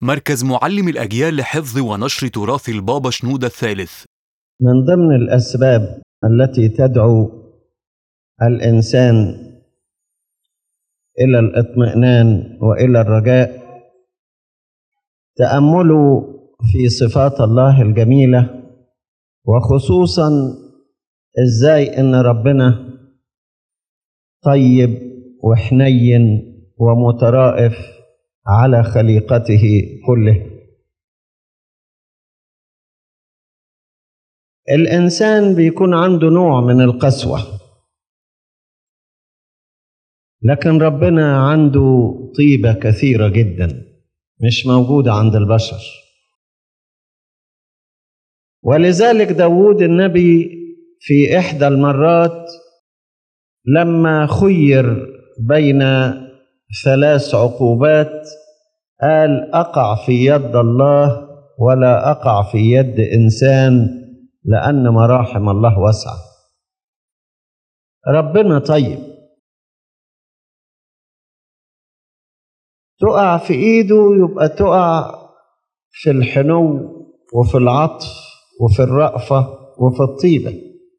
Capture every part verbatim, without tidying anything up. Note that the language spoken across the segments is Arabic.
مركز معلم الأجيال لحفظ ونشر تراث البابا شنودة الثالث. من ضمن الأسباب التي تدعو الإنسان إلى الاطمئنان وإلى الرجاء تأمله في صفات الله الجميلة، وخصوصا إزاي إن ربنا طيب وحنين ومترائف على خليقته كله. الإنسان بيكون عنده نوع من القسوة، لكن ربنا عنده طيبة كثيرة جدا مش موجودة عند البشر. ولذلك داود النبي في إحدى المرات لما خير بين ثلاث عقوبات قال: أقع في يد الله ولا أقع في يد إنسان، لأن مراحم الله واسعة. ربنا طيب، تقع في إيده يبقى تقع في الحنو وفي العطف وفي الرأفة وفي الطيبة.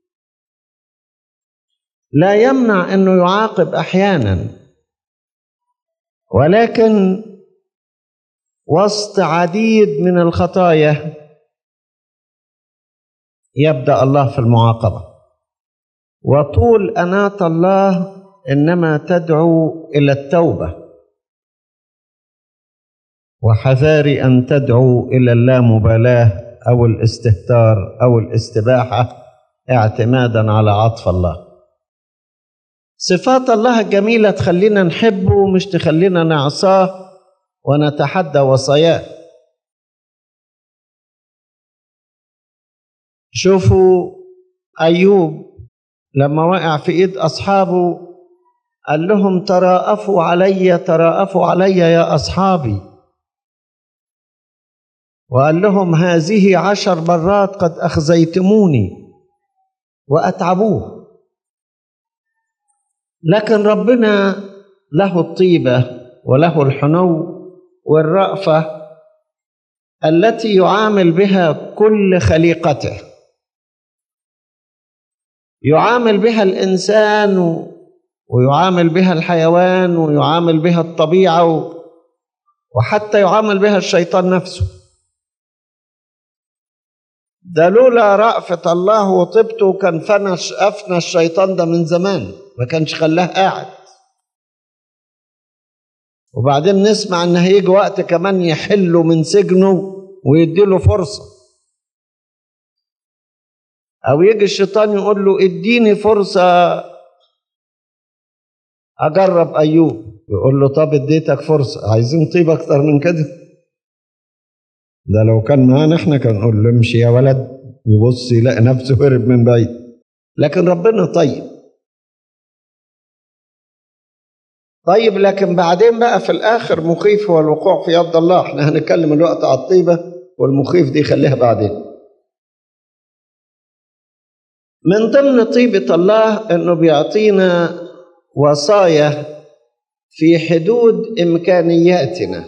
لا يمنع أنه يعاقب أحيانا، ولكن وسط عديد من الخطايا يبدأ الله في المعاقبة. وطول أناة الله إنما تدعو إلى التوبة، وحذاري أن تدعو إلى اللامبالاة أو الاستهتار أو الاستباحة اعتمادا على عطف الله. صفات الله الجميلة تخلينا نحبه مش تخلينا نعصاه ونتحدى وصاياه. شوفوا أيوب لما وقع في إيد أصحابه قال لهم: تراءفوا علي تراءفوا علي يا أصحابي، وقال لهم: هذه عشر مرات قد أخزيتموني وأتعبوه. لكن ربنا له الطيبة وله الحنو والرأفة التي يعامل بها كل خليقته، يعامل بها الإنسان ويعامل بها الحيوان ويعامل بها الطبيعة وحتى يعامل بها الشيطان نفسه. ده لولا رأفة الله وطيبته كان فنش أفنى الشيطان ده من زمان، ما كانش خلاه قاعد. وبعدين نسمع ان هيجي وقت كمان يحله من سجنه ويديله فرصة، او يجي الشيطان يقول له: اديني فرصة اجرب ايوب. يقول له: طب اديتك فرصة، عايزين طيب اكتر من كده؟ ده لو كان معانا احنا كان نقول له: امشي يا ولد، يبص يلاقي نفسه هرب من بعيد. لكن ربنا طيب طيب لكن بعدين بقى في الآخر مخيف هو الوقوع في يد الله. احنا هنتكلم الوقت على الطيبة، والمخيف دي خليها بعدين. من ضمن طيبة الله انه بيعطينا وصايا في حدود إمكانياتنا.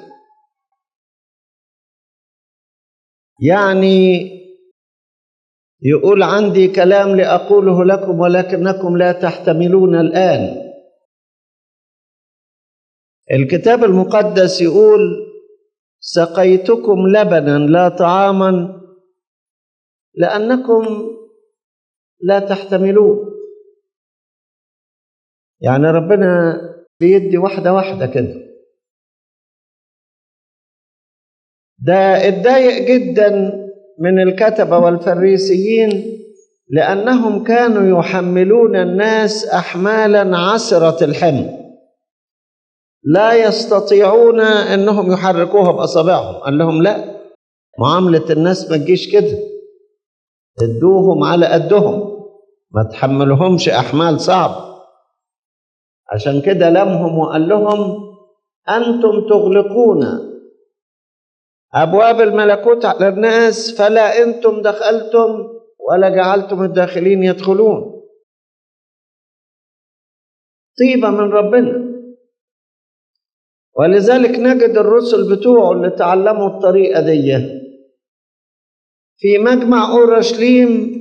يعني يقول: عندي كلام لأقوله لكم ولكنكم لا تحتملون الآن. الكتاب المقدس يقول: سقيتكم لبنا لا طعاما لأنكم لا تحتملون. يعني ربنا بيدي واحدة واحدة كده. ده اتضايق جدا من الكتبة والفريسيين لأنهم كانوا يحملون الناس أحمالا عسرة الحمل لا يستطيعون أنهم يحركوها بأصابعهم. قال لهم: لا، معاملة الناس ما تجيش كده، ادوهم على قدهم، ما تحملهمش أحمال صعبة. عشان كده لمهم وقال لهم: أنتم تغلقون أبواب الملكوت على الناس، فلا أنتم دخلتم ولا جعلتم الداخلين يدخلون. طيبة من ربنا. ولذلك نجد الرسل بتوعه اللي تعلموا الطريقة دي في مجمع أورشليم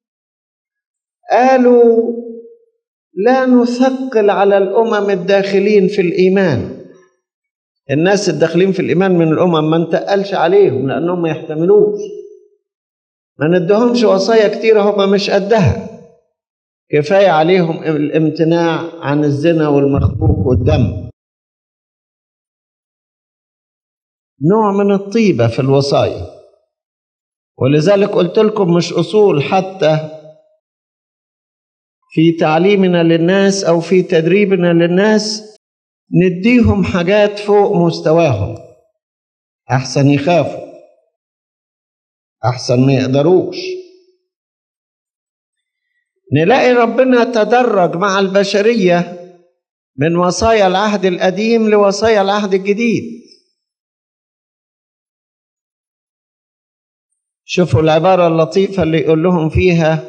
قالوا لا نثقل على الأمم الداخلين في الإيمان. الناس الداخلين في الإيمان من الأمم ما نتقلش عليهم لأنهم ما يحتملوش، ما ندهمش وصايا كتيرة هم مش قدها، كفاية عليهم الامتناع عن الزنا والمخبوق والدم. نوع من الطيبة في الوصايا. ولذلك قلت لكم مش أصول حتى في تعليمنا للناس أو في تدريبنا للناس نديهم حاجات فوق مستواهم، أحسن يخافوا، أحسن ما يقدروش. نلاقي ربنا تدرج مع البشرية من وصايا العهد القديم لوصايا العهد الجديد. شوفوا العبارة اللطيفة اللي يقول لهم فيها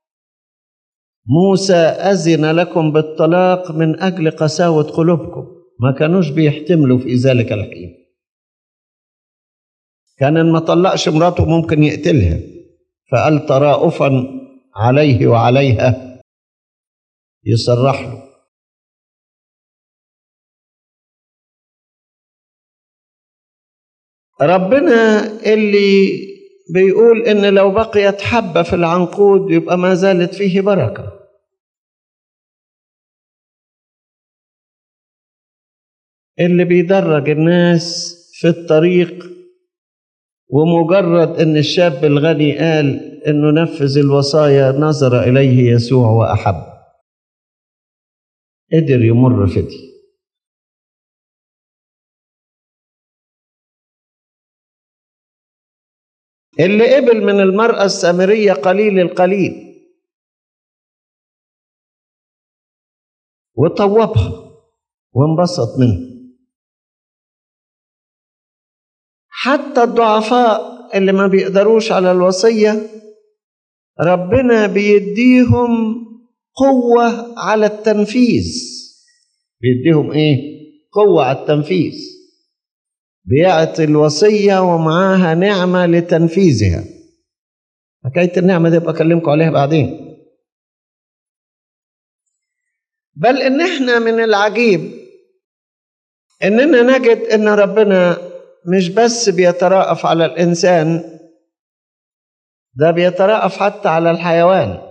موسى أذن لكم بالطلاق من أجل قساوة قلوبكم. ما كانوش بيحتملوا في ذلك الحين، كان إن ما طلقش مراته ممكن يقتلها، فقال تراؤفا عليه وعليها يصرح له. ربنا اللي بيقول إن لو بقيت حبة في العنقود يبقى ما زالت فيه بركة. اللي بيدرج الناس في الطريق، ومجرد إن الشاب الغني قال إنه نفذ الوصايا نظر إليه يسوع وأحب، قدر يمر فدي. اللي قبل من المرأة السامرية قليل القليل وطوبها وانبسط منه. حتى الضعفاء اللي ما بيقدروش على الوصية ربنا بيديهم قوة على التنفيذ. بيديهم ايه؟ قوة على التنفيذ. بيعطي الوصية ومعاها نعمة لتنفيذها. حكاية النعمة دي بكلمكم عليها بعدين. بل ان احنا من العجيب اننا نجد ان ربنا مش بس بيترأف على الإنسان، ده بيترأف حتى على الحيوان.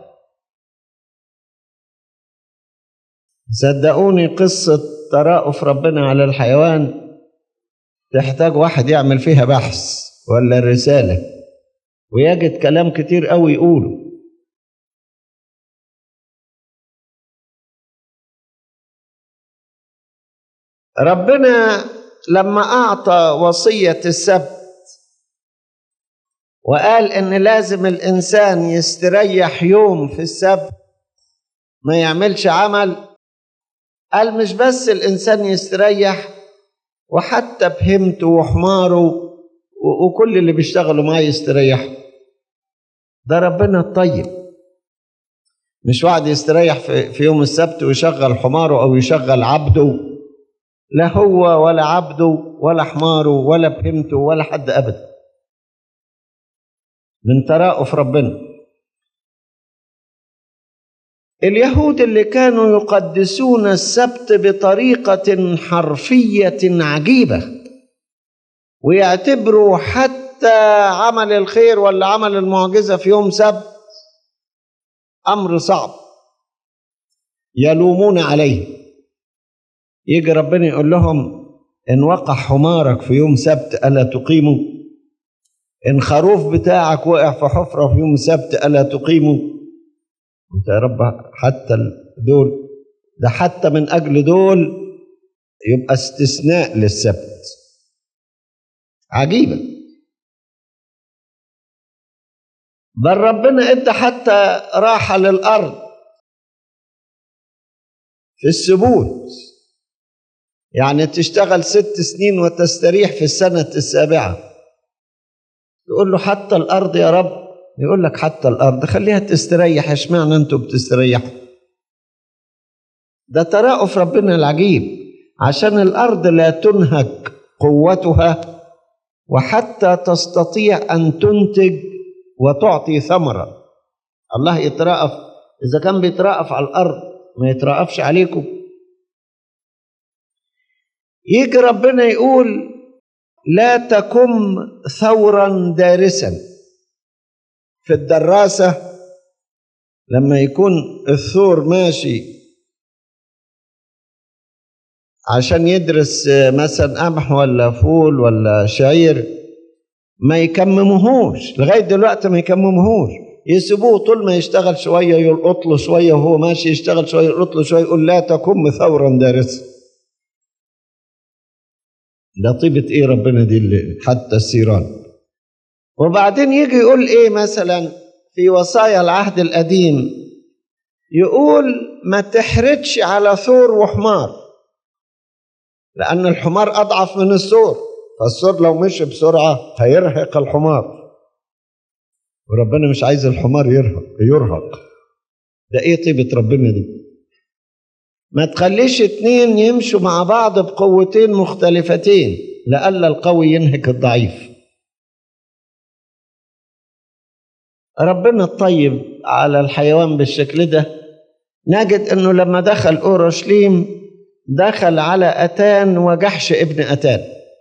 صدقوني قصة ترأف ربنا على الحيوان تحتاج واحد يعمل فيها بحث ولا رسالة، ويجد كلام كتير قوي يقوله. ربنا لما أعطى وصية السبت وقال إن لازم الإنسان يستريح يوم في السبت ما يعملش عمل، قال مش بس الإنسان يستريح، وحتى بهمته وحماره وكل اللي بيشتغلوا معاه يستريح. ده ربنا الطيب. مش واحد يستريح في يوم السبت ويشغل حماره أو يشغل عبده، لا هو ولا عبده ولا حماره ولا بهمته ولا حد أبدا. من ترأف ربنا. اليهود اللي كانوا يقدسون السبت بطريقة حرفية عجيبة، ويعتبروا حتى عمل الخير ولا عمل المعجزة في يوم سبت أمر صعب، يلومون عليه. يجي ربنا يقول لهم إن وقع حمارك في يوم سبت ألا تقيمه؟ إن خروف بتاعك وقع في حفرة في يوم سبت ألا تقيمه؟ أنت يا رب حتى دول، ده حتى من أجل دول يبقى استثناء للسبت. عجيبة. بل ربنا ادى حتى راحة للأرض في السبوت، يعني تشتغل ست سنين وتستريح في السنة السابعة. يقول له حتى الأرض يا رب، يقول لك حتى الأرض خليها تستريح، اشمعنى انتوا بتستريحوا؟ ده ترأف ربنا العجيب. عشان الأرض لا تنهك قوتها وحتى تستطيع أن تنتج وتعطي ثمرة. الله يترأف، إذا كان بيترأف على الأرض ما يترأفش عليكم؟ يجي ربنا يقول لا تكن ثورا دارسا. في الدراسة لما يكون الثور ماشي عشان يدرس مثلا قمح ولا فول ولا شعير ما يكمموهوش، لغاية دلوقتي ما يكمموهوش، يسيبوه طول ما يشتغل شوية يلقط له شوية وهو ماشي يشتغل شوية يلقط له شوية، يقول لا تكن ثورا دارسا. ده طيبة ايه ربنا دي اللي حتى السيران. وبعدين يجي يقول ايه مثلا في وصايا العهد القديم، يقول ما تحرجش على ثور وحمار، لأن الحمار أضعف من الثور، فالثور لو مشي بسرعة هيرهق الحمار، وربنا مش عايز الحمار يرهق يرهق. ده ايه طيبة ربنا دي؟ ما تخليش اتنين يمشوا مع بعض بقوتين مختلفتين لألا القوي ينهك الضعيف. ربنا الطيب على الحيوان بالشكل ده. نجد انه لما دخل اورشليم دخل على أتان وجحش ابن أتان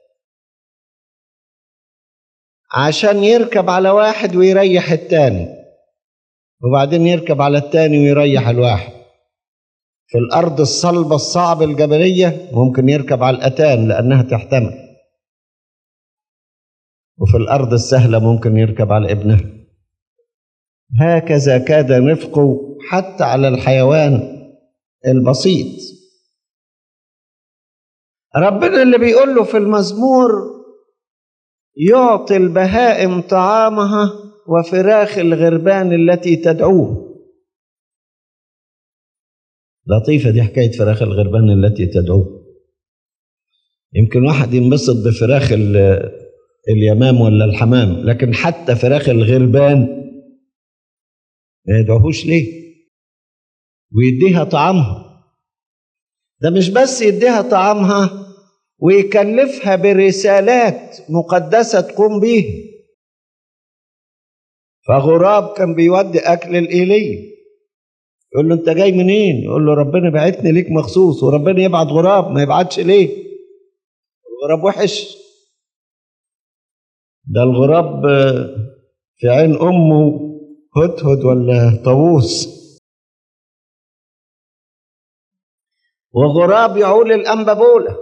عشان يركب على واحد ويريح التاني، وبعدين يركب على التاني ويريح الواحد. في الأرض الصلبة الصعبة الجبلية ممكن يركب على الأتان لأنها تحتمل، وفي الأرض السهلة ممكن يركب على ابنها. هكذا كاد رفقه حتى على الحيوان البسيط. ربنا اللي بيقول له في المزمور يعطي البهائم طعامها وفراخ الغربان التي تدعوه. لطيفة دي حكاية فراخ الغربان التي تدعوه. يمكن واحد ينبسط بفراخ اليمام ولا الحمام، لكن حتى فراخ الغربان ما يدعوهوش ليه؟ ويديها طعامها. ده مش بس يديها طعامها، ويكلفها برسالات مقدسة تقوم بيها. فغراب كان بيودي أكل الإيليا، يقول له أنت جاي منين؟ يقول له ربنا بعتني ليك مخصوص. وربنا يبعت غراب، ما يبعتش ليه؟ الغراب وحش. ده الغراب في عين أمه هدهد ولا طاووس. وغراب يعول الأنبابولة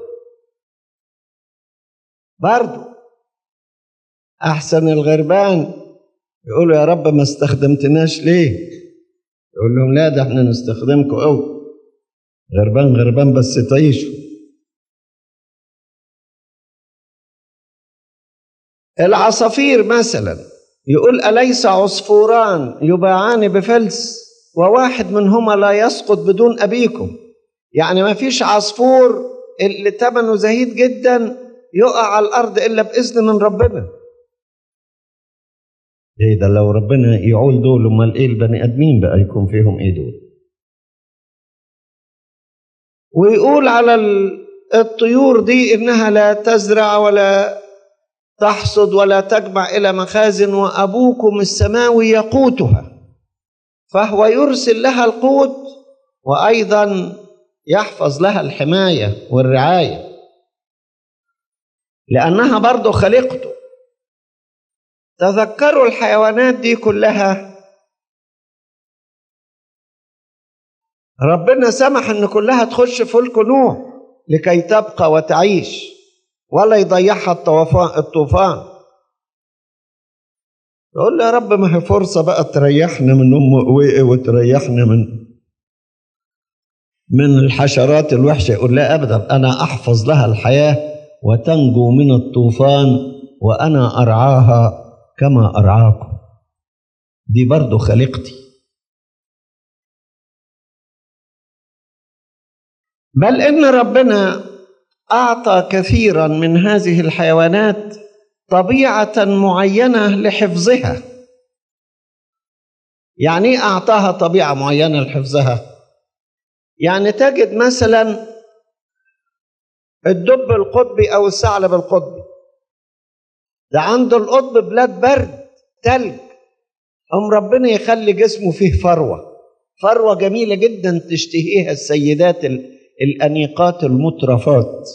برضو أحسن. الغربان يقولوا يا رب ما استخدمتناش ليه؟ يقول لهم لا، ده احنا نستخدمكم قوي. غربان غربان بس تعيشوا. العصافير مثلا يقول أليس عصفوران يباعان بفلس وواحد منهما لا يسقط بدون أبيكم؟ يعني ما فيش عصفور اللي ثمنه زهيد جدا يقع على الأرض إلا بإذن من ربنا. ايه ده؟ لو ربنا يعول دول امال ايه البني ادمين بقى يكون فيهم ايه دول؟ ويقول على الطيور دي انها لا تزرع ولا تحصد ولا تجمع الى مخازن وابوكم السماوي يقوتها، فهو يرسل لها القوت وايضا يحفظ لها الحمايه والرعايه، لانها برضو خلقته. تذكروا الحيوانات دي كلها ربنا سمح ان كلها تخش فلك نوح لكي تبقى وتعيش ولا يضيعها الطوفان. يقول له يا رب ما هي فرصة بقى تريحنا من ام قويقة وتريحنا من من الحشرات الوحشة. يقول لا ابدا، انا احفظ لها الحياة وتنجو من الطوفان وانا ارعاها كما أرعاكم. دي برضو خلقتي. بل إن ربنا أعطى كثيرا من هذه الحيوانات طبيعة معينة لحفظها. يعني أعطاها طبيعة معينة لحفظها؟ يعني تجد مثلا الدب القطبي أو الثعلب القطبي، ده عنده القطب بلاد برد تلج، أم ربنا يخلي جسمه فيه فروة، فروة جميلة جدا تشتهيها السيدات الأنيقات المترفات،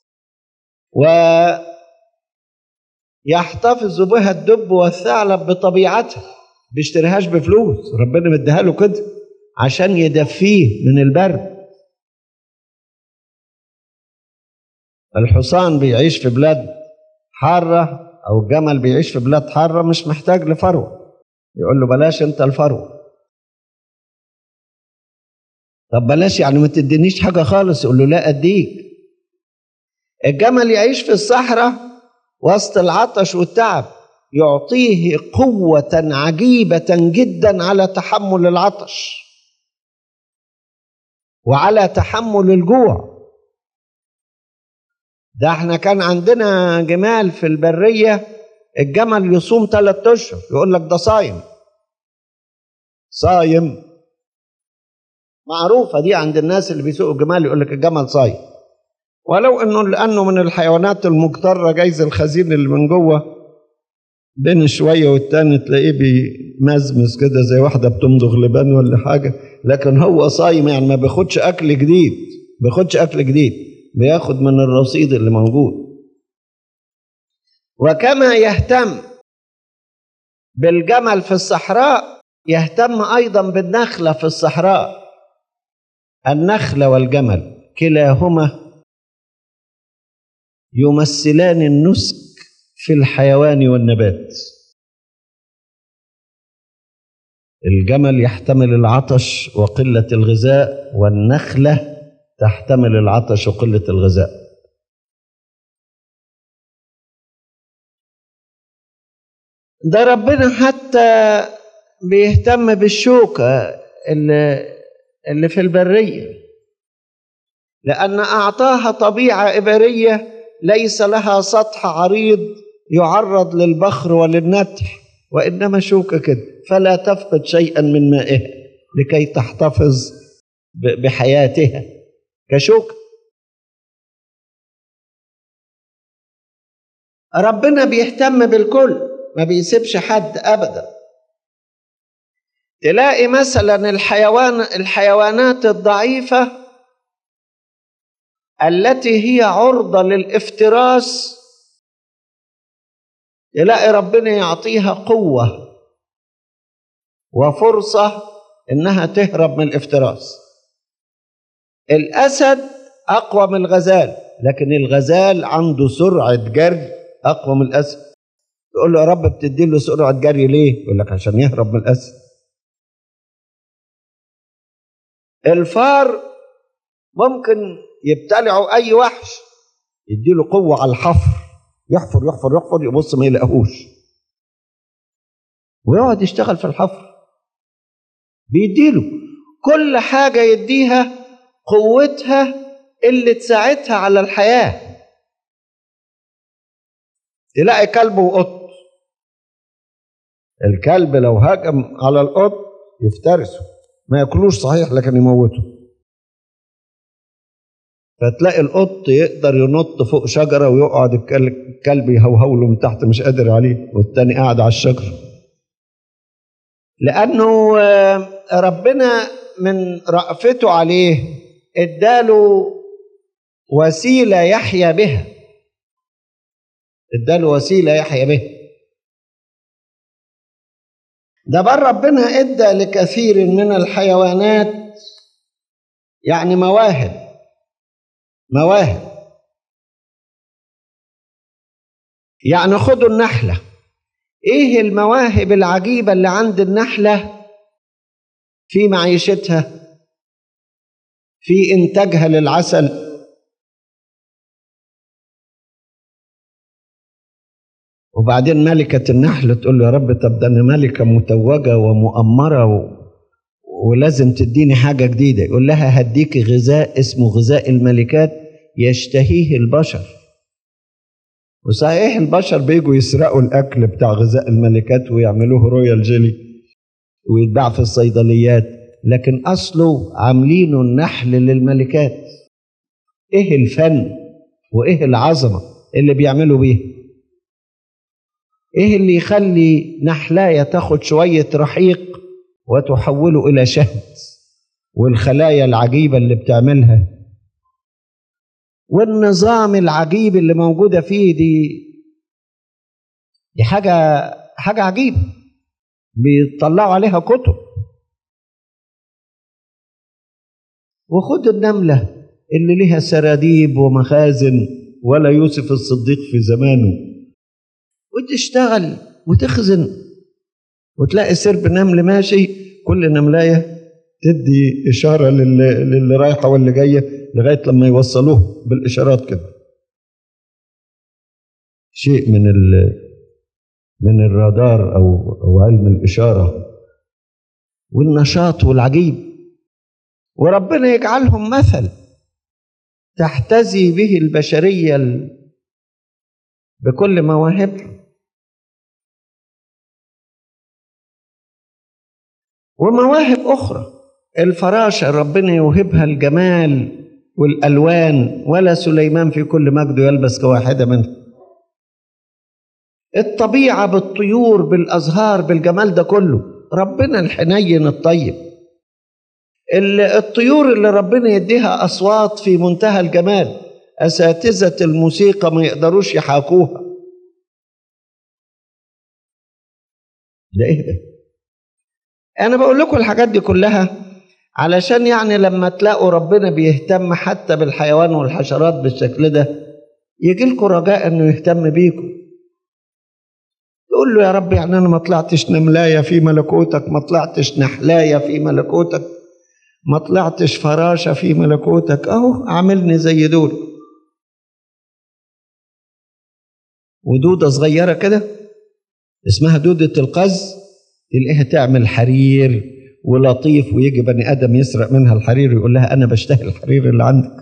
ويحتفظ بها الدب والثعلب بطبيعتها، بيشتريهاش بفلوس، ربنا مديها له كده عشان يدفيه من البرد. الحصان بيعيش في بلاد حارة أو الجمل بيعيش في بلاد حارة، مش محتاج لفروة، يقول له بلاش انت الفروة. طب بلاش يعني ما تدينيش حاجة خالص، يقول له لا أديك. الجمل يعيش في الصحراء وسط العطش والتعب، يعطيه قوة عجيبة جدا على تحمل العطش وعلى تحمل الجوع. ده احنا كان عندنا جمال في البرية، الجمل يصوم ثلاثة اشهر، يقول لك ده صايم، صايم معروفة دي عند الناس اللي بيسوقوا الجمال، يقول لك الجمل صايم، ولو انه لانه من الحيوانات المجترة، جايز الخزين اللي من جوه بين شوية والتاني تلاقيه بيمزمز كده زي واحدة بتمضغ لبان ولا حاجة، لكن هو صايم، يعني ما بياخدش اكل جديد، بياخدش اكل جديد، بياخد من الرصيد اللي موجود. وكما يهتم بالجمل في الصحراء، يهتم ايضا بالنخلة في الصحراء. النخلة والجمل كلاهما يمثلان النسك في الحيوان والنبات. الجمل يحتمل العطش وقلة الغذاء، والنخلة تحتمل العطش وقلة الغذاء. ده ربنا حتى بيهتم بالشوكة اللي, اللي في البرية، لأن أعطاها طبيعة إبرية ليس لها سطح عريض يعرض للبخر وللنتح، وإنما شوكة كده، فلا تفقد شيئا من مائها لكي تحتفظ بحياتها كشوكة. ربنا بيهتم بالكل، ما بيسيبش حد أبدا. تلاقي مثلا الحيوان الحيوانات الضعيفة التي هي عرضة للافتراس، تلاقي ربنا يعطيها قوة وفرصة إنها تهرب من الافتراس. الأسد أقوى من الغزال، لكن الغزال عنده سرعة جري أقوى من الأسد. تقول له يا رب بتدي له سرعة جري ليه؟ يقول لك عشان يهرب من الأسد. الفار ممكن يبتلعوا أي وحش، يديله قوة على الحفر، يحفر يحفر يحفر يبص ما يلاقوش، ويقعد يشتغل في الحفر. بيديله كل حاجة، يديها قوتها اللي تساعدها على الحياة. تلاقي كلب وقط، الكلب لو هجم على القط يفترسه، ما ياكلوش صحيح لكن يموته. فتلاقي القط يقدر ينط فوق شجرة ويقعد الكلب يهوهو له من تحت مش قادر عليه، والتاني قاعد على الشجرة، لأنه ربنا من رأفته عليه اداله وسيلة يحيا بها، اداله وسيلة يحيا بها. ده بل ربنا ادى لكثير من الحيوانات يعني مواهب مواهب يعني خدوا النحلة، ايه المواهب العجيبة اللي عند النحلة في معيشتها، في انتاجها للعسل. وبعدين ملكة النحل تقول له يا رب طب ده انا ملكة متوجة ومؤمرة و... ولازم تديني حاجة جديدة. يقول لها هديك غذاء اسمه غذاء الملكات يشتهيه البشر. وصحيح البشر بيجوا يسرقوا الأكل بتاع غذاء الملكات ويعملوه رويال جيلي ويتباع في الصيدليات، لكن أصله عاملينه النحل للملكات. إيه الفن وإيه العظمة اللي بيعملوا بيها؟ إيه اللي يخلي نحلاية تاخد شوية رحيق وتحوله إلى شهد؟ والخلايا العجيبة اللي بتعملها، والنظام العجيب اللي موجودة فيه دي دي حاجة حاجة عجيبة، بيطلعوا عليها كتب. وخد النملة اللي لها سراديب ومخازن ولا يوسف الصديق في زمانه، وتشتغل وتخزن، وتلاقي سرب نمل ماشي، كل نملاية تدي إشارة للي, للي رايحة واللي جاية لغاية لما يوصلوه بالإشارات كده. شيء من من الرادار أو, أو علم الإشارة والنشاط والعجيب. وربنا يجعلهم مثل تحتذي به البشرية بكل مواهبها. ومواهب أخرى، الفراشة ربنا يوهبها الجمال والألوان، ولا سليمان في كل مجده يلبس كواحدة منها. الطبيعة بالطيور بالأزهار بالجمال ده كله، ربنا الحنين الطيب. الطيور اللي ربنا يديها أصوات في منتهى الجمال، أساتذة الموسيقى ما يقدروش يحاكوها. ده إيه ده؟ أنا بقول لكم الحاجات دي كلها علشان يعني لما تلاقوا ربنا بيهتم حتى بالحيوان والحشرات بالشكل ده، يجي لكم رجاء إنه يهتم بيكم. تقول له يا رب يعني أنا ما طلعتش نملاية في ملكوتك، ما طلعتش نحلاية في ملكوتك، ما طلعتش فراشة في ملكوتك، أهو عاملني زي دول. ودودة صغيرة كده اسمها دودة القز، تلاقيها تعمل حرير ولطيف، ويجي بني آدم يسرق منها الحرير يقول لها أنا بشتهي الحرير اللي عندك.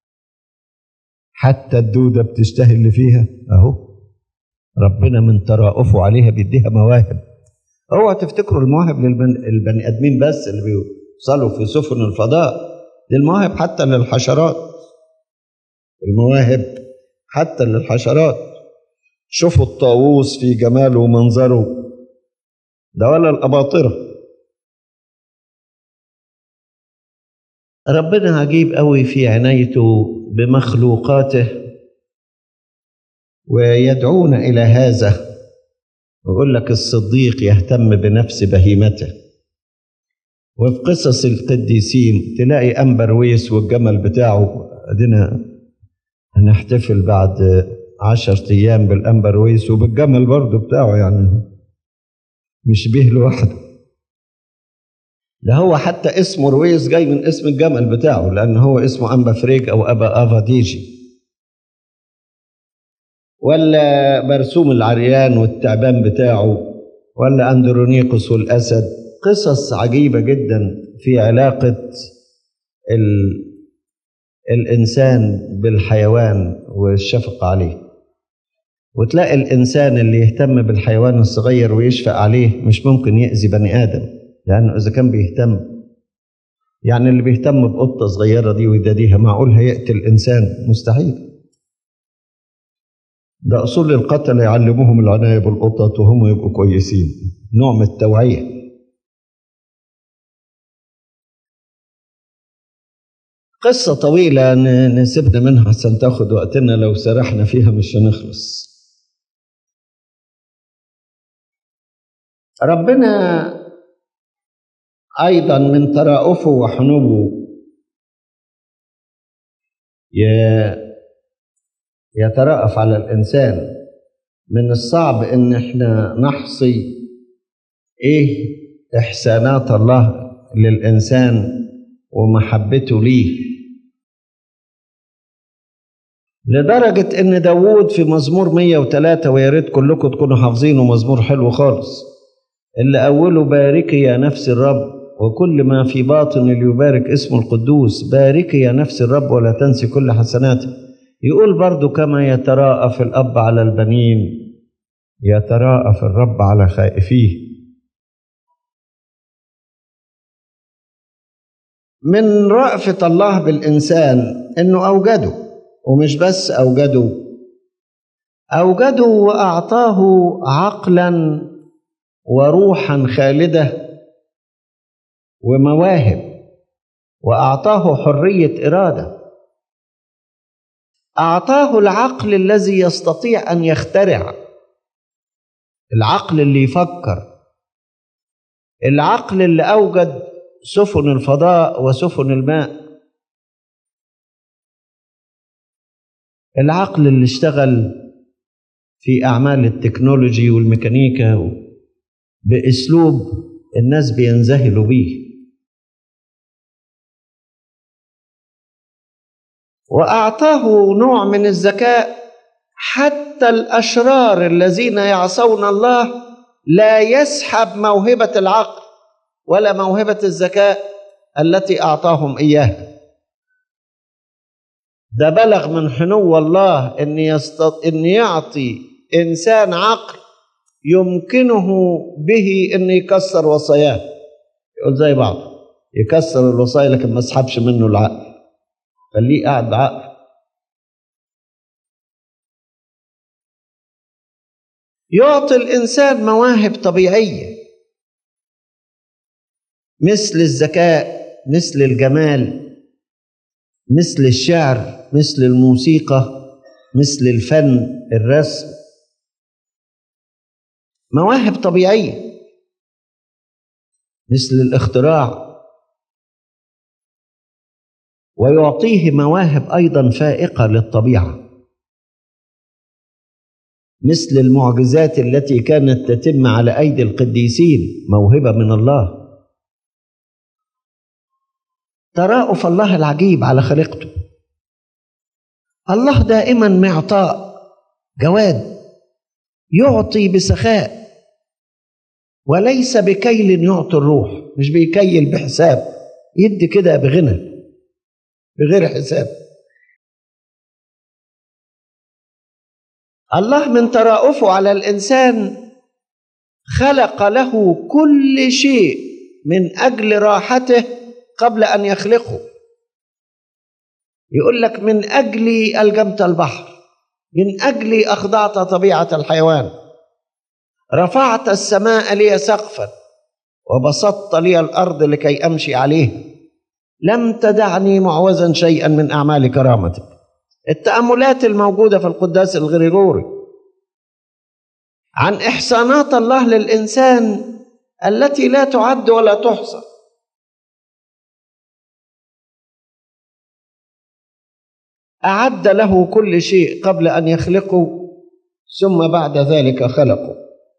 حتى الدودة بتشتهي اللي فيها. أهو ربنا من ترأفه عليها بيديها مواهب. اوعوا تفتكروا المواهب للبني آدمين بس اللي بيوصلوا في سفن الفضاء، دي المواهب حتى للحشرات. المواهب حتى للحشرات. شوفوا الطاووس في جماله ومنظره، ده ولا الأباطرة. ربنا عجيب قوي في عنايته بمخلوقاته، ويدعونا إلى هذا. ويقول لك الصديق يهتم بنفس بهيمته. وفي قصص القديسين تلاقي أنبرويس والجمل بتاعه. أدينا هنحتفل بعد عشرة أيام بالأنبرويس وبالجمل برضه بتاعه، يعني مش به لوحده، ده هو حتى اسمه رويس جاي من اسم الجمل بتاعه، لأن هو اسمه أنبا فريج أو أبا أفاديجي. ولا برسوم العريان والتعبان بتاعه، ولا أندرونيقوس والأسد. قصص عجيبة جدا في علاقة ال... الإنسان بالحيوان والشفقة عليه. وتلاقي الإنسان اللي يهتم بالحيوان الصغير ويشفق عليه مش ممكن يأذي بني آدم، لأنه إذا كان بيهتم، يعني اللي بيهتم بقطة صغيرة دي ويداديها، معقول هيقتل إنسان؟ مستحيل. ده أصول القتل يعلموهم العناية بالقطط وهم يبقوا كويسين، نوع من التوعية. قصة طويلة نسيبنا منها عشان تاخد وقتنا، لو سرحنا فيها مش هنخلص. ربنا أيضا من ترأفه وحنوه يترأف على الإنسان. من الصعب إن احنا نحصي إيه إحسانات الله للإنسان ومحبته ليه، لدرجة إن داوود في مزمور مية وثلاثة، ويا ريت كلكم تكونوا حافظينه، مزمور حلو خالص، اللي أوله باركي يا نفس الرب وكل ما في باطن ليبارك اسمه القدوس. باركي يا نفس الرب ولا تنسي كل حسناته. يقول برضو كما يتراءف الأب على البنين يتراءف الرب على خائفيه. من رأفة الله بالإنسان إنه أوجده، ومش بس أوجده، أوجده وأعطاه عقلا وروحا خالدة ومواهب، وأعطاه حرية إرادة. أعطاه العقل الذي يستطيع أن يخترع، العقل اللي يفكر، العقل اللي أوجد سفن الفضاء وسفن الماء، العقل اللي اشتغل في أعمال التكنولوجي والميكانيكا بأسلوب الناس بينذهلوا به. وأعطاه نوع من الذكاء، حتى الأشرار الذين يعصون الله لا يسحب موهبة العقل ولا موهبة الذكاء التي أعطاهم إياها. ده بلغ من حنو الله إن, يستط... إن يعطي إنسان عقل يمكنه به إن يكسر وصاياه، يقول زي بعض يكسر الوصايا لكن ما سحبش منه العقل، خليه قاعد بعقل. يعطي الإنسان مواهب طبيعية مثل الذكاء، مثل الجمال، مثل الشعر، مثل الموسيقى، مثل الفن، الرسم، مواهب طبيعية، مثل الاختراع. ويعطيه مواهب أيضا فائقة للطبيعة، مثل المعجزات التي كانت تتم على أيدي القديسين، موهبة من الله. تراءف الله العجيب على خلقته. الله دائما معطاء جواد، يعطي بسخاء وليس بكيل يعطي الروح، مش بيكيل بحساب، يدي كده بغنى بغير حساب. الله من تراءفه على الإنسان خلق له كل شيء من أجل راحته قبل أن يخلقه. يقول لك من أجلي ألجمت البحر، من أجلي أخضعت طبيعة الحيوان، رفعت السماء لي سقفا وبسطت لي الأرض لكي أمشي عليها، لم تدعني معوزا شيئا من أعمال كرامتك. التأملات الموجودة في القداس الغريغوري عن إحسانات الله للإنسان التي لا تعد ولا تحصى. أعد له كل شيء قبل أن يخلقه، ثم بعد ذلك خلقه.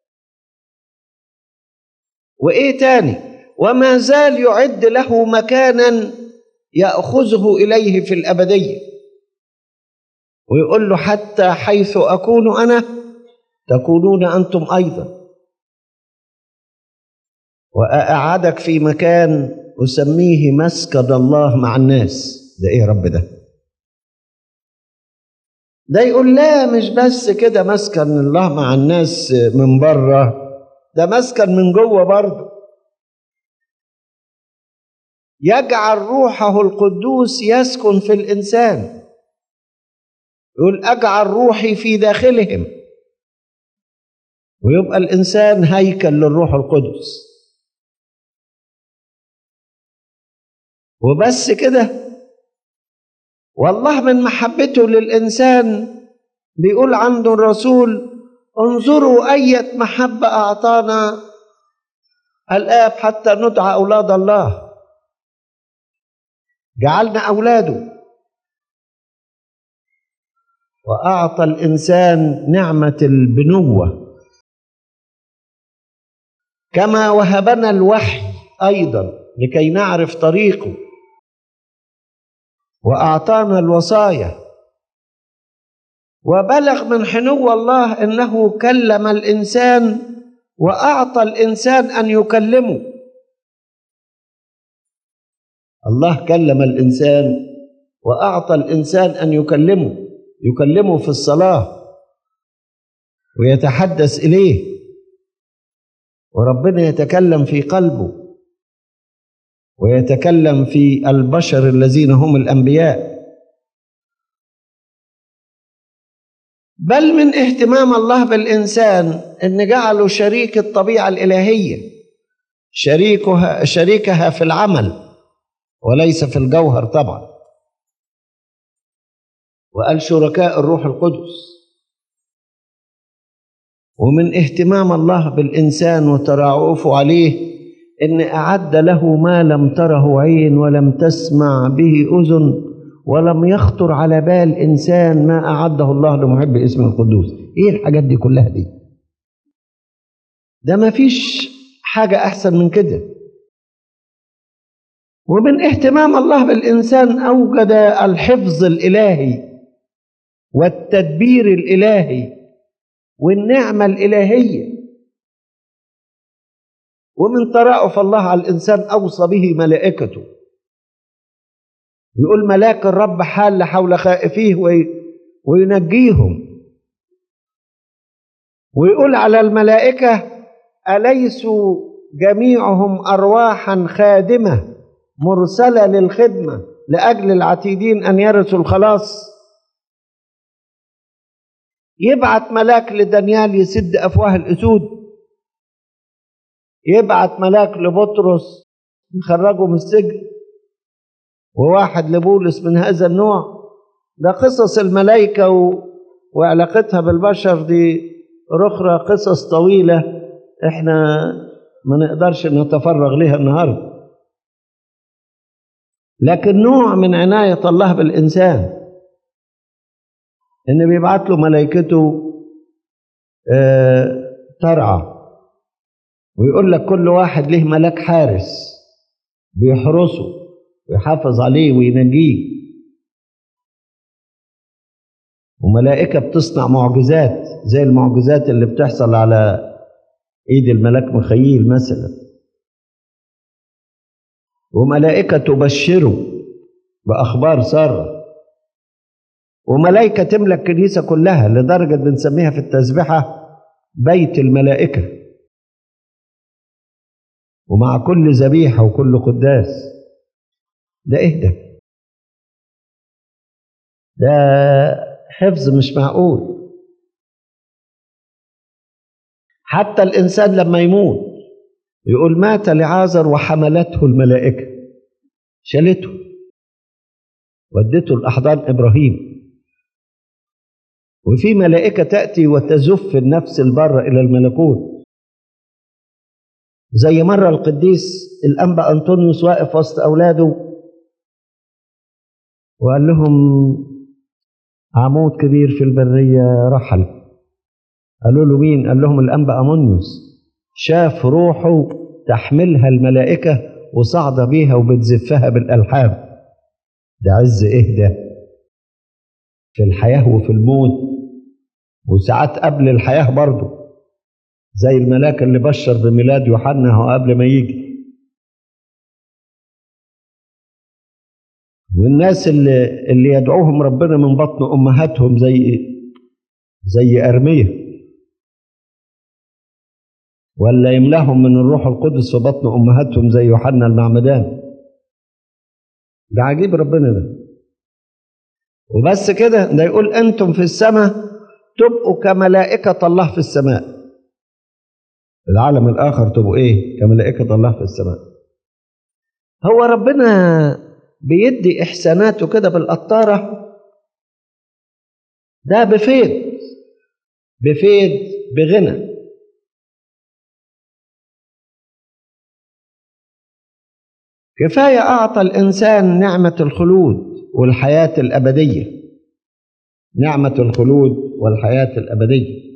وإيه تاني؟ وما زال يعد له مكانا يأخذه إليه في الأبدية، ويقول له حتى حيث أكون أنا تكونون أنتم أيضا، وأقعدك في مكان أسميه مسكن الله مع الناس. ده إيه رب ده؟ ده يقول لا مش بس كده مسكن الله مع الناس من بره، ده مسكن من جوه برضه. يجعل روحه القدوس يسكن في الإنسان، يقول أجعل روحي في داخلهم، ويبقى الإنسان هيكل للروح القدس. وبس كده، والله من محبته للإنسان بيقول عنده الرسول انظروا أية محبة أعطانا الآب حتى ندعى أولاد الله. جعلنا أولاده، وأعطى الإنسان نعمة البنوة، كما وهبنا الوحي أيضا لكي نعرف طريقه، وأعطانا الوصايا. وبلغ من حنو الله إنه كلم الإنسان وأعطى الإنسان أن يكلمه. الله كلم الإنسان وأعطى الإنسان أن يكلمه، يكلمه في الصلاة ويتحدث إليه، وربنا يتكلم في قلبه ويتكلم في البشر الذين هم الأنبياء. بل من اهتمام الله بالإنسان أن جعله شريك الطبيعة الإلهية، شريكها شريكها في العمل وليس في الجوهر طبعا، وقال شركاء الروح القدس. ومن اهتمام الله بالإنسان وترعوفه عليه إن أعد له ما لم تره عين ولم تسمع به أذن ولم يخطر على بال إنسان ما أعده الله لمحب اسمه القدوس. إيه الحاجات دي كلها دي؟ ده ما فيش حاجة أحسن من كده. ومن اهتمام الله بالإنسان أوجد الحفظ الإلهي والتدبير الإلهي والنعمة الإلهية. ومن ترأف الله على الإنسان أوصى به ملائكته، يقول ملاك الرب حال حول خائفيه وينجيهم، ويقول على الملائكة أليسوا جميعهم أرواحا خادمة مرسلة للخدمة لأجل العتيدين أن يرثوا الخلاص. يبعت ملاك لدانيال يسد أفواه الأسود، يبعت ملاك لبطرس يخرجه من السجن، وواحد لبولس من هذا النوع. ده قصص الملائكة و... وعلاقتها بالبشر دي أخرى قصص طويلة احنا ما نقدرش نتفرغ لها النهاردة. لكن نوع من عناية الله بالإنسان إن بيبعت له ملائكته اه ترعى، ويقول لك كل واحد له ملاك حارس بيحرسه ويحافظ عليه وينجيه، وملائكة بتصنع معجزات زي المعجزات اللي بتحصل على ايد الملاك مخيل مثلا، وملائكة تبشره بأخبار سارة، وملائكة تملك الكنيسة كلها لدرجة بنسميها في التسبيحة بيت الملائكة، ومع كل ذبيحة وكل قداس. ده ايه ده؟ ده حفظ مش معقول. حتى الإنسان لما يموت يقول مات لعازر وحملته الملائكة، شالته ودته لأحضان إبراهيم. وفي ملائكة تأتي وتزف النفس البر إلى الملكوت، زي مرة القديس الأنبا أنطونيوس واقف وسط أولاده وقال لهم عمود كبير في البرية رحل. قالوا له مين؟ قال لهم الأنبا أمونيوس، شاف روحه تحملها الملائكة وصعد بيها وبتزفها بالألحام. ده عز إيه ده؟ في الحياة وفي الموت، وساعات قبل الحياة برضه، زي الملاك اللي بشر بميلاد يوحنا قبل ما يجي. والناس اللي, اللي يدعوهم ربنا من بطن أمهاتهم زي زي أرمية، ولا يملاهم من الروح القدس في بطن أمهاتهم زي يوحنا المعمدان. ده عجيب ربنا ده. وبس كده، ده يقول أنتم في السماء تبقوا كملائكة الله في السماء. العالم الآخر تبقوا إيه؟ كملائكة الله في السماء. هو ربنا بيدي إحساناته كده بالقطارة، ده بفيض بفيض بغنى. كفاية أعطى الإنسان نعمة الخلود والحياة الأبدية، نعمة الخلود والحياة الأبدية.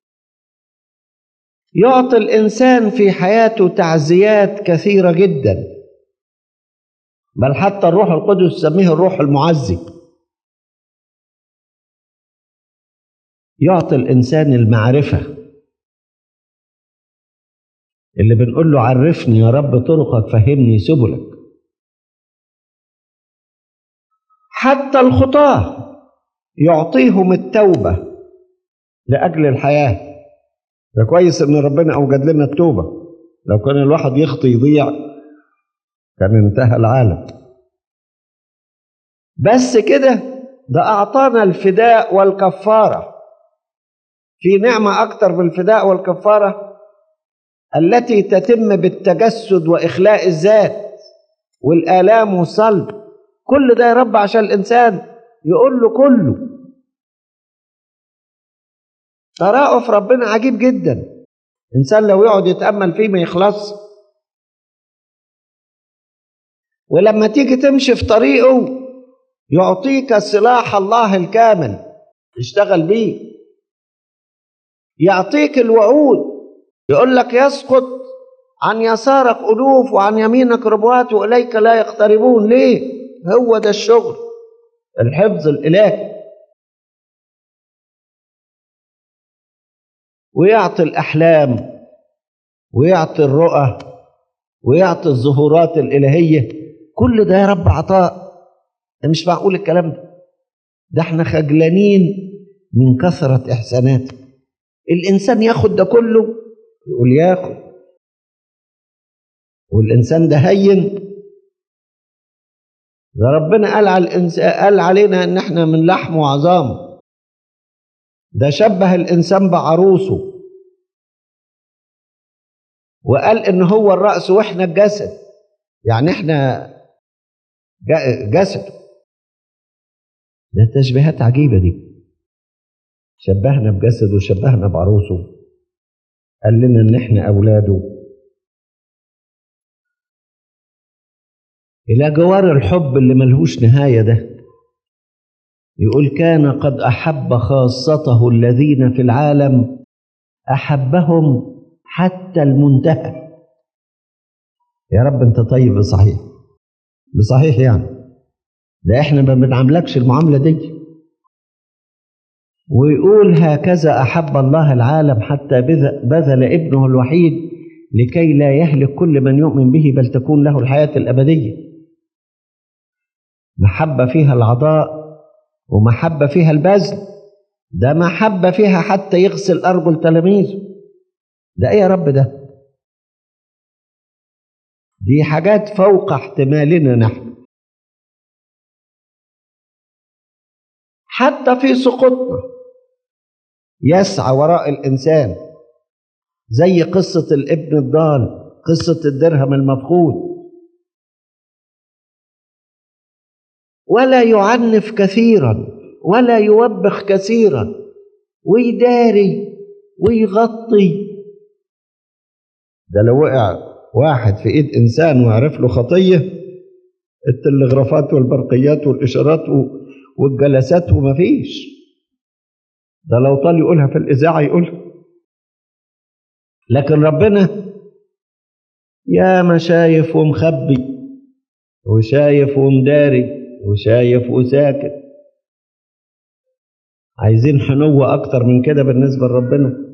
يعطي الإنسان في حياته تعزيات كثيرة جدا، بل حتى الروح القدس سميه الروح المعزي. يعطي الإنسان المعرفة اللي بنقول له عرفني يا رب طرقك فهمني سبلك. حتى الخطاة يعطيهم التوبة لأجل الحياة. ده كويس إن ربنا أوجد لنا التوبة. لو كان الواحد يخطي يضيع كان انتهى العالم. بس كده، ده أعطانا الفداء والكفارة. في نعمة أكتر من الفداء والكفارة التي تتم بالتجسد وإخلاء الذات والآلام والصلب. كل ده يا رب عشان الإنسان يقول له كله. ترأف ربنا عجيب جدا، إنسان لو يقعد يتأمل فيه ما يخلص. ولما تيجي تمشي في طريقه يعطيك سلاح الله الكامل اشتغل بيه، يعطيك الوعود، يقول لك يسقط عن يسارك ألوف وعن يمينك ربوات وإليك لا يقتربون. ليه؟ هو ده الشغل، الحفظ الإلهي. ويعطي الأحلام ويعطي الرؤى ويعطي الظهورات الإلهية. كل ده يا رب عطاء. ده مش معقول الكلام ده. ده احنا خجلانين من كثرة إحساناته. الإنسان ياخد ده كله، يقول ياخد، والإنسان ده هين. ده ربنا قال على الإنسان، قال علينا إن احنا من لحم وعظام. ده شبه الإنسان بعروسه وقال إن هو الرأس وإحنا الجسد، يعني إحنا جسد. ده تشبيهات عجيبة دي. شبهنا بجسد وشبهنا بعروسه، قال لنا إن إحنا أولاده. إلى جوار الحب اللي ملهوش نهاية ده يقول كان قد أحب خاصته الذين في العالم أحبهم حتى المنتهى. يا رب أنت طيب بصحيح بصحيح، يعني ده إحنا ما بنعملكش المعاملة دي. ويقول هكذا أحب الله العالم حتى بذل ابنه الوحيد لكي لا يهلك كل من يؤمن به بل تكون له الحياة الأبدية. محبة فيها العطاء ومحبة فيها البذل. ده محبة فيها حتى يغسل أرجل تلاميذه. ده إيه يا رب ده؟ دي حاجات فوق احتمالنا نحن. حتى في سقوطنا يسعى وراء الإنسان، زي قصة الابن الضال، قصة الدرهم المفقود. ولا يعنف كثيرا ولا يوبخ كثيرا ويداري ويغطي. ده لو وقع واحد في ايد انسان وعرف له خطيه، التلغرافات والبرقيات والاشارات والجلسات ومفيش. ده لو طال يقولها في الاذاعه يقولها. لكن ربنا يا ما شايف ومخبي وشايف ومداري وشايف وساكت. عايزين حنوة أكتر من كده بالنسبة لربنا.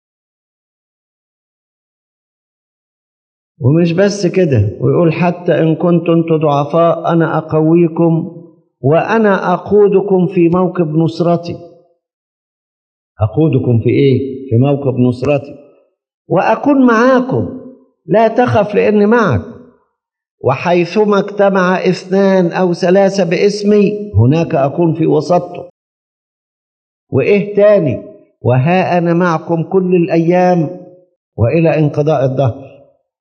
ومش بس كده، ويقول حتى إن كنتم أنتم ضعفاء أنا أقويكم وأنا أقودكم في موكب نصرتي. أقودكم في إيه؟ في موكب نصرتي. وأكون معاكم لا تخف لأني معك. وحيثما اجتمع اثنان أو ثلاثة باسمي هناك أكون في وسطهم. وإيه تاني؟ وها أنا معكم كل الأيام وإلى انقضاء الدهر.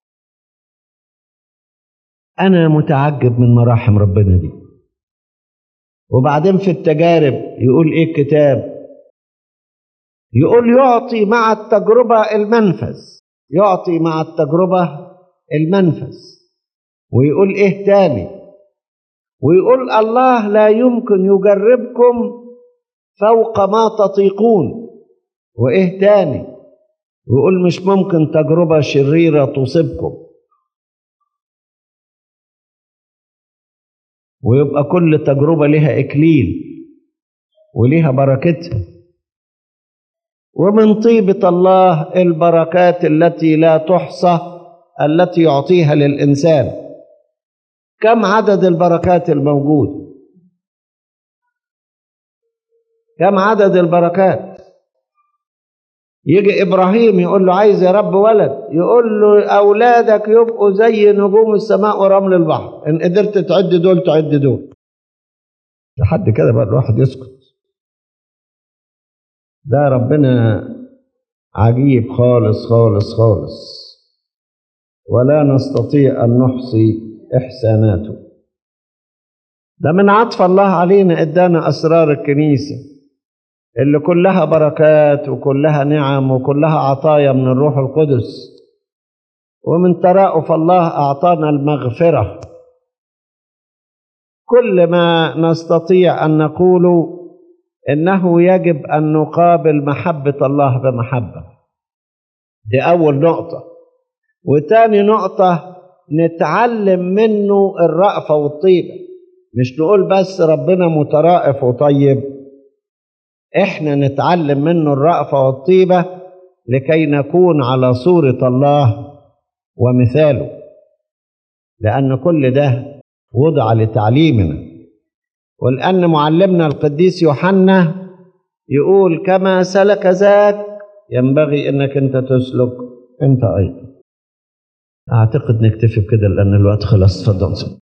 أنا متعجب من مراحم ربنا دي. وبعدين في التجارب يقول إيه الكتاب؟ يقول يعطي مع التجربة المنفذ، يعطي مع التجربة المنفذ. ويقول إيه تاني؟ ويقول الله لا يمكن يجربكم فوق ما تطيقون. وإيه تاني؟ ويقول مش ممكن تجربة شريرة تصيبكم. ويبقى كل تجربة لها إكليل ولها بركتها. ومن طيبة الله البركات التي لا تحصى التي يعطيها للإنسان. كم عدد البركات الموجود؟ كم عدد البركات؟ يجي إبراهيم يقول له عايز يا رب ولد، يقول له أولادك يبقوا زي نجوم السماء ورمل البحر، إن قدرت تعد دول تعد دول. لحد كده بقى الواحد يسكت. ده ربنا عجيب خالص خالص خالص، ولا نستطيع أن نحصي إحساناته. ده من عطف الله علينا ادانا أسرار الكنيسة اللي كلها بركات وكلها نعم وكلها عطايا من الروح القدس، ومن ترأف الله أعطانا المغفرة. كل ما نستطيع أن نقوله إنه يجب أن نقابل محبة الله بمحبة. دي أول نقطة. وتاني نقطة نتعلم منه الرأفة والطيبة، مش نقول بس ربنا مترائف وطيب، إحنا نتعلم منه الرأفة والطيبة لكي نكون على صورة الله ومثاله، لأن كل ده وضع لتعليمنا. ولأن معلمنا القديس يوحنا يقول كما سلك ذاك ينبغي أنك أنت تسلك أنت أيضا. أعتقد نكتفي بكده لأن الوقت خلص. تفضل.